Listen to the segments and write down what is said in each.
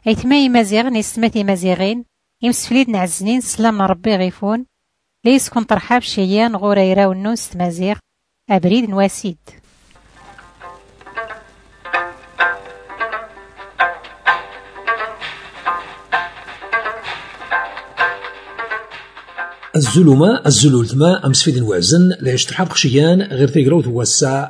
أيتما مزيغ نسمتي مزيغين يمسفليد نعزنين سلام ربي غيفون ليس كون ترحاب شيان غوريرا ونوس مزيغ أبريد نواسيد. الزلولتما أمسفيد وعزن لا يشترحاب خشيان غير تيقراو توسع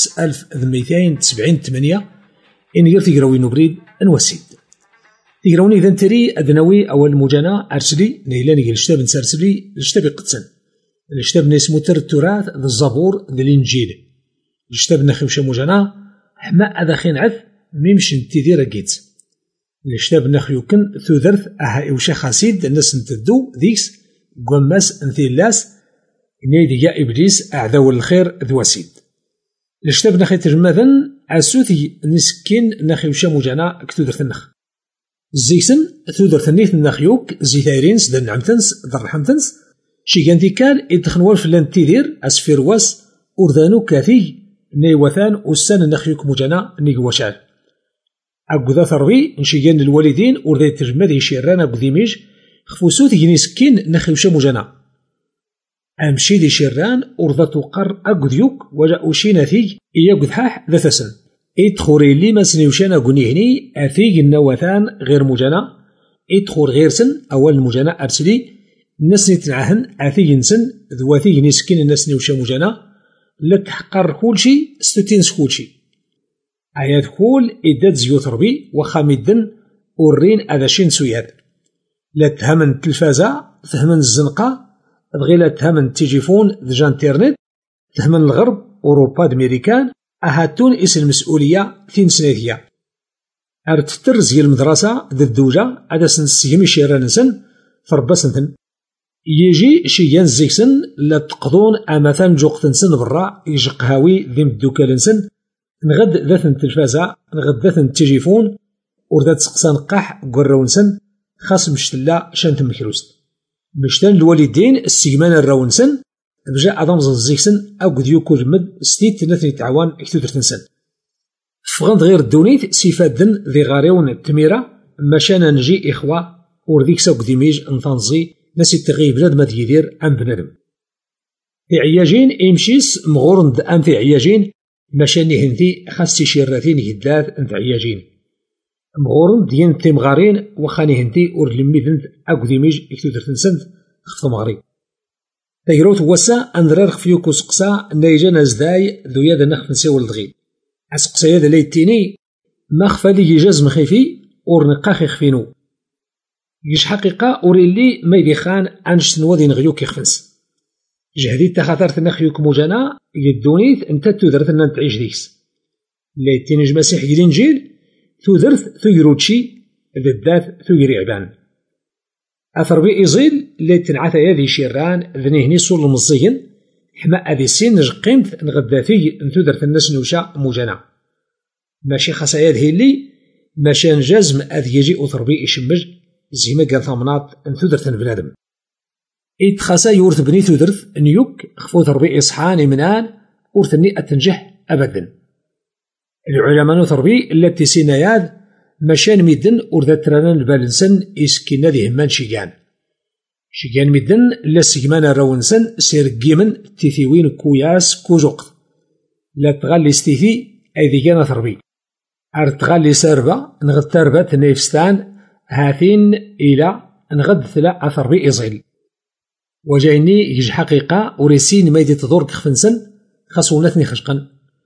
9278 إن غير تيقراوي نبريد نواسيد تيقراوني إذا تري أدنوي أول مجانا أرسلي نيلاني الشتاب نسارسلي الشتاب قدسن الشتاب نسمو تر التراث ذا الزبور ذا الإنجيل الشتاب نخيوشا مجانا حما أدخين عث ميمشن تيدير أكيد الشتاب نخيوكن ثوذرث أها إوشا خاسيد الناس نتدو ذيكس قماس انثيلاس نيدي يا إبليس أعداو الخير ذواسيد الشتاب نخي تجمذن عسوثي نسكين نخيوشا مجانا كتودرث النخ زيسن ثودرث النيث النخيوك زيثايرينس دن عمتنس در رحمتنس شيغان ديكال إدخنوار فلان تيدير أسفيرواس أردانو كاثي نيوثان أسان النخيوك مجانا نيقوشال أقذا ثربي نشيغان الوالدين أرداي تجمذي شيران أقذيميج خفوسوث ينسكين نخيوشا مجانا أمشي دي شيران أرضا تقر أقذيوك وجا أشيناثي إياقذحاح ذا ثسن إدخوري لي ما سنيوشانا قنيهني أثيق النوثان غير مجانا إدخور غير سن أول مجانا أرسلي نسني تنعهن أثيق نسن ذواثيق نسكين الناس نيوشا مجانا لك حقر كل شي ستتينس كل شي آيات كل إداد زيوت ربي وخامدن ورين أذاشين سوياد لا تهمن التلفازة تهمن الزنقة بغي لا تهمن التليفون دجا انترنت تهمن الغرب أوروبا دميريكان أهاتون اسم المسؤولية ثين سنيثية أرتفتر زي المدرسة ذا الدوجة أدا سنسيهم شيران سن فربسنتن يجي شيان زيكسن لا تقضون أمثال جوقتن سن برا يجق هاوي ذي مدوكالن سن نغد ذات التلفازة نغد ذات التليفون وردات سقسان قاح قراون سن خاص مشتلا شانت مكروست مشتان الوالدين السيمان الراونسن بجاء أضم زيكسن أو قد يوكل مد ستيت نثني تعوان اكتودر تنسن فغند غير الدونيت سيفادن ذي غاريون التميرة مشانا نجي إخوة ورديك ساق ديميج انتنزي ناسي التغيب بلاد ما تيدير أم بنادم في عياجين إمشيس مغورن أم في عياجين مشاني هنثي خاصي شيراتين هداد أنت عياجين مغورن ديان تيمغارين وخاني هنتي اور لميدنت أو ديميج اكتودر تنسن خفت مغاري تيروت وسا أندرار خفيوكو سقسا نايجانا زداي ذو يادا نخف نسيو الدغيل أسقسا يادا ليتيني ما خفالي يجاز مخيفي اور نقاخي خفينو يش حقيقة أوريلي ما يدي خان أنش تنوادي نغيوك يخفنس جهدي تخاطرت نخيوك مجانا يدونيث انت تودرتنا نتعيش ديكس ليتيني جماسيح يلينجيل ثودرث ثيروتشي ذات ثيري عبان أثر بي إزيل اللي تنعثى يدي شيران ذنيهني صول المزيين حما أذي سين نجقيمت نغداثي نثودرث الناس نوشا مجانا ماشي خاصايا هي اللي ماشي نجازم أذي يجي أثر بي إشمج زيما قال ثمنات نثودرث بنادم إيت خاصا يورث بني ثودرث نيوك خفو ثربي إصحاني منان ورثني أتنجح أبدا العلماء نثربي التي سيناياد مشان ميدن ورذات ترانا البالنسن إسكينا ذي همان شيغان ميدن لا سيجمان راونسن سيرقيمن تيثيوين كوياس كوزوق لا تغالي ستيثي أي ذي كان ثربي أرتغالي ساربا نغد تربة نيفستان هاثين إلى نغد ثلاء ثربي إزيل وجايني يج حقيقة وريسين ميدي تدور كخفنسن خاصوناتني خشقا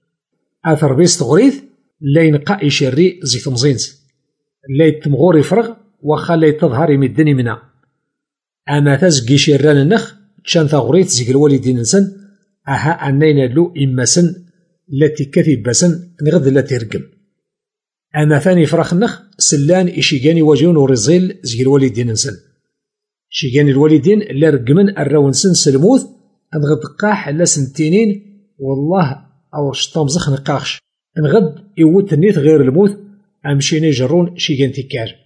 أثر بيست غريث لا ينقى يشري زيت مزينس لا يتمغور يفرغ وخا لا يتظهر يمدني منا أما تزقي شيران النخ تشان ثغريث زيك الوالدين نسن أها أنينا لو إما سن التي كثب بسن نغذ لا ترقم أما ثاني فرخ النخ سلان إشيغاني وجون ورزيل زيك الوالدين نسن شيغاني الوالدين لا رقمن الراون سن سلموث نغذ قاح لا سنتينين والله أو شطام زخ نقاخش نغد يوت النيت غير الموت أمشيني جرون شيغان تيكار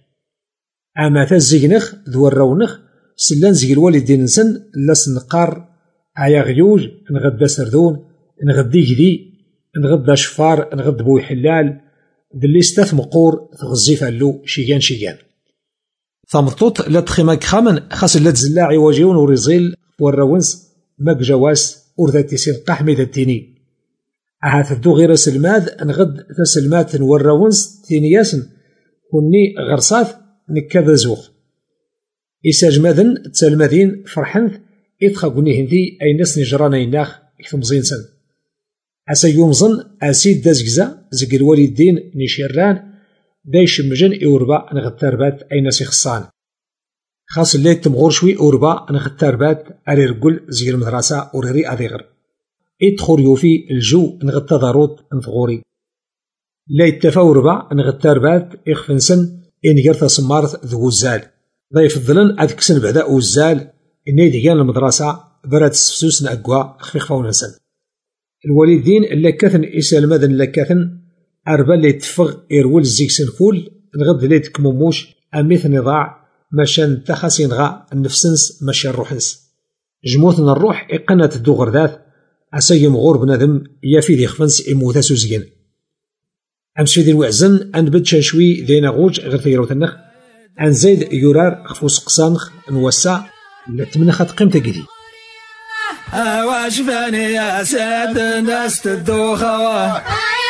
أما تزيغنخ ذو الرونخ سلان زيغ الوالدين نسن لاس نقار عيا غيوج نغدا سردون نغدي جدي نغدا شفار نغد بوي حلال دليستاث مقور تغزي فالو شيغان ثمطوط لا تخيماك خامن خاص لا تزلاعي واجيون وريزيل والروانس ماك جواس ورذاتي سين قحمي ذاتيني أها تدو غير سلماد نغد تسلمات والروانس تينياسن كوني غرصات نكذا زوغ إساج ماذن تسلمادين فرحنث إتخاقوني هندي أي ناس نجرانا يناخ إكتم زينسن أسا يومزن أسيد دازكزا زق الوالدين نيشيران دايش مجن إوربا نغتاربات أي ناس يخصان خاص اللي تمغور شوي أوربا نغتاربات أري رقل زي المدرسة أوريري أذيغر إدخور يوفي الجو نغتاضاروت نثغوري لا يتفا أوربا نغتاربات إخفنسن إن جرتا سمارت ذو الزال ضيف الظلن أذكسن بعدا وزال إني ديجان المدرسة برات السفسوس نأقوا خفيخ ونسن الوالدين اللي كاثن إسال ماذن لكاثن أربا اللي تفغ إرول الزيكسن كول نغد لي تكموموش أميث نضاع ماشان تخاسين غا النفسنس ماشان روحنس جموثنا الروح إقنا تدو غرداث أسايا مغور بنادم يافي دي خفنس إموثا سوزيان أمس في الوعزن أنبد شوي ذينا غوج غير ثيروت النخ أن زيد يورار خفوس قصانخ نوسع لتمنخت قيمة جديد واش فاني يا ساد الناس تدوخوا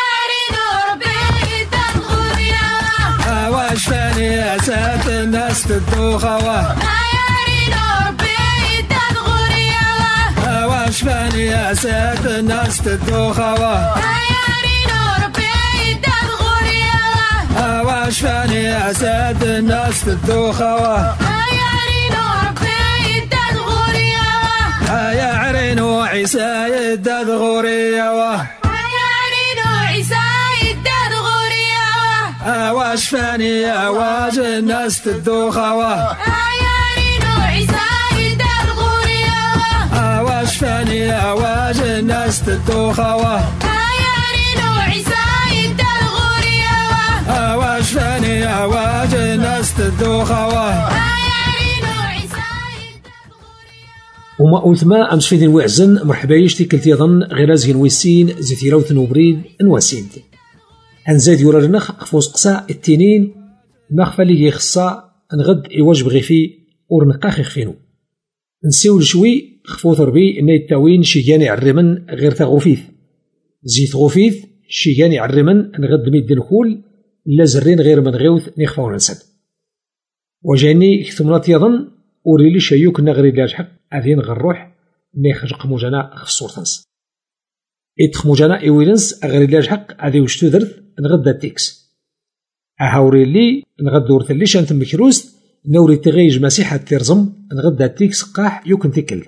واش فاني يا ساد الناس تدوخوا واش فاني يا ساد الناس تدوخوا واش فاني يا ساد الناس تدوخوا يا عرينو عيسى يداد غوريا يا عرينو عيسى يداد غوريا واش فاني يا واج الناس تدوخوا يا عرينو عيسى يداد غوريا واش فاني يا واج الناس تدوخوا يا عرينو عيسى يداد غوريا واش فاني يا واج الناس تدوخوا وما أوثما أمس في ذي الوعزن مرحبا يشتي كلتي ظن غير زين ويسين زيتي روث نوبريد نواسين أنزاد يورا لنخ خفوس قصا التنين مخفى لي يخصا نغد يواجب غيفي ورنقاخ يخفينو نسيول شوي خفوث ربي إني التاوين شيجاني عرمن غير تغوفيث زيت غوفيث شيجاني عرمن نغد ميد نخول لا زرين غير من غيوث نخفاو ننسد وجاني ثمنات يظن وريلي شيوك نغري لاجحق أذين غروح نيخرج قموجانا خفصور ثنس إتخموجانا إويلنس أغري لاجحق أذي وشتو درث نغدا تيكس أهاوريلي نغدور ثليش أنت مكروست نوري تغيج مسيحة تيرزم نغدا تيكس قاح يوكن تيكل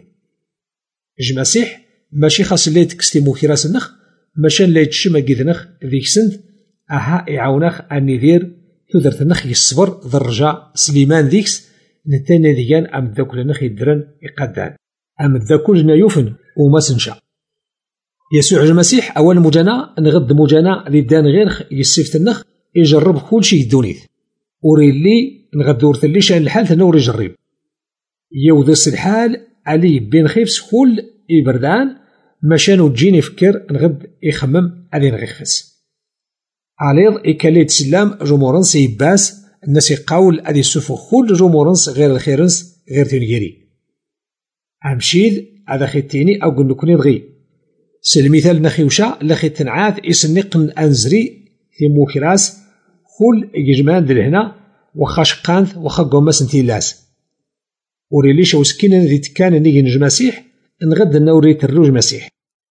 جمسيح ماشي خاص اللي تكستي موكراس النخ ماشان لا يتشمى قيدنخ ذيك سنت أها إعاونخ أني ذير تودرت النخ يصبر ذرجا سليمان ذيكس نتانا ديان أم ذاكل نخي الدرن يقدان أم ذاكل نيوفن وما سنشا يسوع المسيح أول مجانا نغد مجانا لدان غير يسيفت النخ يجرب كل شيء دونيث وريلي نغدور ثليش عن الحال ثنور يجرب يوضس الحال علي بين خيفس كل يبردان مشانو تجيني فكر نغد يخمم علي نغيخفس عليض إكالي تسلام جمهورنس يباس الناس يقاول أدي السفو كل جمهورنس غير الخيرنس غير تنجيري أمشيد هذا خيتيني أو قل نكوني دغي سلمثال نخيوشا لخي تنعاث يسنقن أنزري في موكراس كل يجمان دلهنا وخا شقانث وخا قوماس نتيلاس وريليش وسكينا ذي تكان نيجي نج مسيح نغد نوري تروج مسيح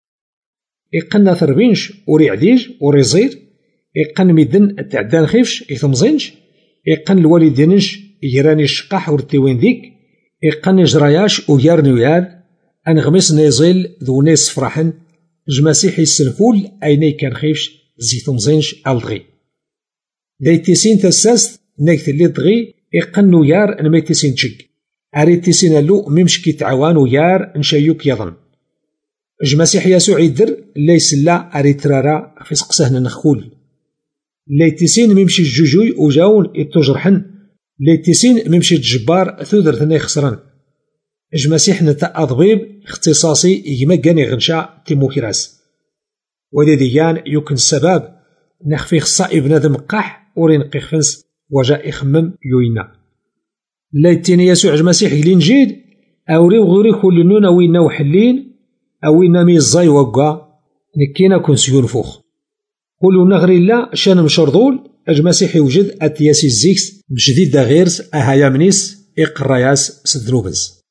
يقنا ثربينش وري عديج وري زير يقن ميدن تعدان خيفش يثمزينش يقن الوالدينش يراني الشقاح ورتيوين ذيك يقن جراياش ويارني وياد أنغمس نيزيل ذو ناس فرحن جماسيحي السنفول أيني كان خيفش زيتو مزينش ألغي دايتيسين تساست ناكت اللي تغي يقن ويار أنميتيسين تشق أريتيسين اللو ممشكي تعوان ويار نشيوك يظن جماسيح يسوع يدر ليس لا أريترارا في سقسهن نخول ليتيسين ممشي الجوجوي وجاون يتجرحن ليتيسين ممشي الجبار ثودر ثني خسران جماسيح نتا أضبيب اختصاصي يمكاني غنشا تيموكراس وديديان يمكن السبب نخفي خصا بنادم قاح ورين قيخفنس وجاء يخمم يوينا لا يتيني يسوع المسيح الانجيل اوري وغوري كل نون وينا وحلين اوينا ميزاي وقا نكينا كون سيونفوخ كل نغري لا شان مشرضول المسيح يوجد اتياسي الزيكس بشديد دا غيرس اهايا منيس اقراياس سدروبنس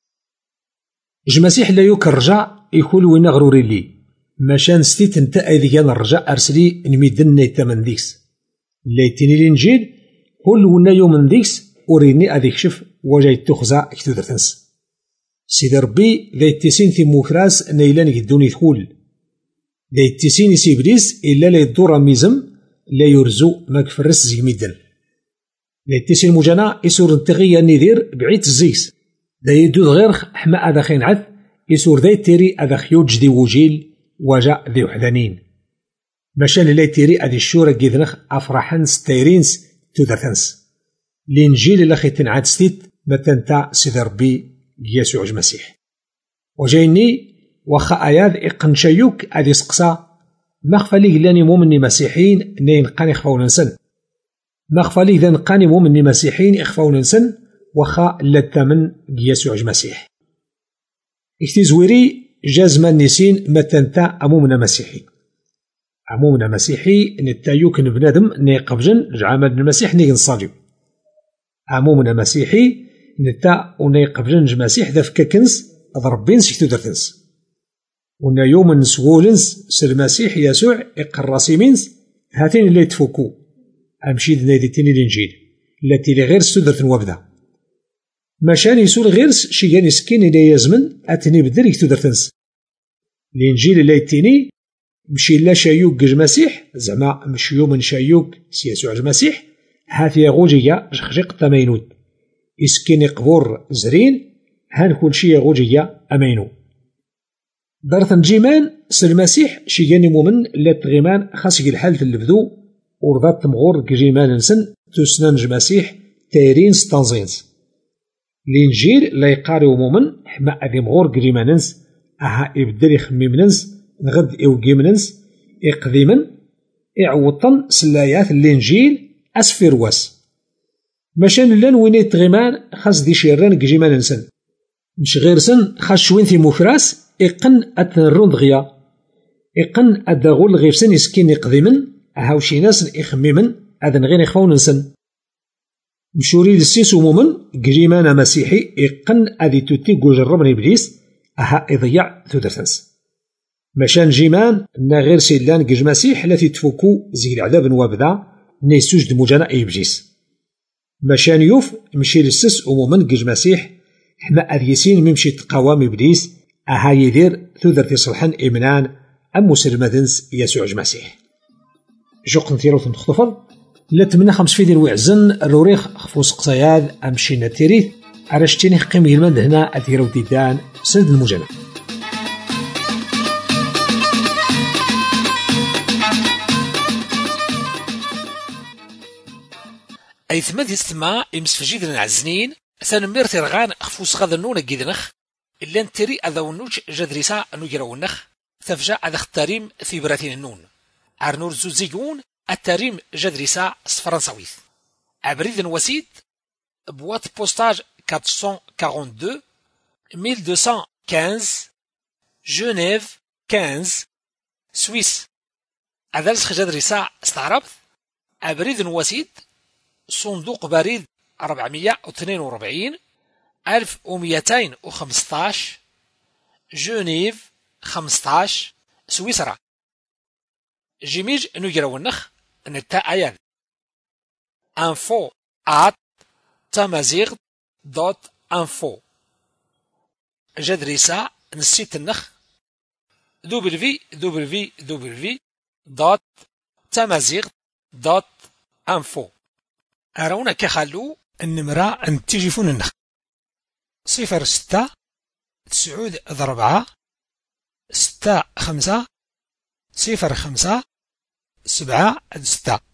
المسيح لا يكرجع يكون وينا غروري لي ماشان ستيت انت ايديان الرجاء ارسلي نميدن نيتامن ديكس ليتيني الانجيل كل ونا يوم ديكس وريني اديك شف وجاي تخزا كتو درتنس سيدي ربي ذا يتسين في موفراس نيلان يدوني ثقول ذا يتسين سيبليس الا لا يدور ميزم لا يرزو ما كفرس زيميدن لا يتسين مجانا يسور انتغيا ندير بعيد الزيكس ذا يدود غير حما اذا خين عث يسور ذا يتيري اذا خيوج دي وجيل وجاء ذي وحدانين ماشان لا يتيري ادي الشورى كيذنخ افرحن ستيرينس تودرتنس الانجيل اللي خيتن عاد ستيت متنتا سيدي ربي يسوع المسيح وجايني واخا اياد اقنشيوك ادي سقسا ما خفالي لاني مؤمني مسيحيين نين قاني خفاون نسن ما خفالي ذا نقاني مؤمني مسيحيين اخفاون نسن واخا لا تامن يسوع المسيح اكتي زويري جازما نسين متنتا امومنا مسيحي امومنا مسيحي نتايوك بنادم ني قبجن جعامد المسيح ني نصاليو امومنا مسيحي نتا وني قبجن المسيح ذا فكاكنس ضربين سيكتو درتنس ونا يوم نسولنس سلمسيح يسوع اقراسي منس هاتين اللي يتفوكو امشي ناديتيني الانجيل التي لغير سدرت وابدا ماشان يسول غير شي كان يسكين الى يزمن اتني بدل يكتو درتنس الانجيل اللي يتيني مشي لا شايوك المسيح زعما مش يوم شايوك يسوع المسيح هاتي غوجيا جخجق تمينود يسكين قبور زرين هان كل شي غوجيا امينو دارت نجيمان سلمسيح شي كان مؤمن لا تغيمان خاص الحال البدو ورضات تمغور كجيمان نسن تسنان المسيح تايرين ستانزينز الانجيل لا يقاريو مؤمن حما ادي مغور كجيماننس اها يبدل يخممنس نغد إوجيمننس إقديمن إعوطن سلايات الإنجيل أسفيرواس ماشان لان وين يتغيمان خاص دي شيران كجيمان نسن مش غير سن خاص شوين في مفراس إقن أتنرون دغيا إقن أدغول غير سن يسكين إقديمن هاوشي ناس إخممن أذن غير إخفون نسن مشوري للسيس ومومن كجيمان مسيحي إقن أدي توتي جربن إبليس أها إضيع تودرتنس ماشان جيمان نا غير سيلان كج مسيح التي تفوكو زي العذاب وابدا نيسوج دموجانا إبليس ماشان يوف مشي للسس ومومن كج مسيح حما أذيسين ممشي تقاوم إبليس أها يدير تودرتي صلحن إمنان أم مسلمدنس يسوع المسيح جوق نتيرو تنخطفل لا تمنى خمس فيدين ويعزن الروريخ خفوس قصياد أمشي نتيريث عرشتيني قيم يلمند هنا أثيرو ديدان سند المجنة أي ثماد يستمع يمسفجيد العزنين ثانمير ترغان خفوس غادا نونا كيدنخ إلا نتري أذا ونوج جدريسا نوجراونخ ثفجا أذا اختاريم ثيبراتين النون عرنور زوزيقون التاريم جدريسا فرنساويث عبريد وسيد بوات بوستاج 442 1215 جنيف 15 سويس أذلس جدريسا استعربت عبريد وسيد صندوق بريد 442 1215 جنيف 15 سويسرا جيميج نجراونخ نتا ايان info@tamazigh.info جدريسا نسيت النخ www.tamazigh.info أرونا كخلو النمرة نتيجفون النخ 06 9 4 6 5 05 7 6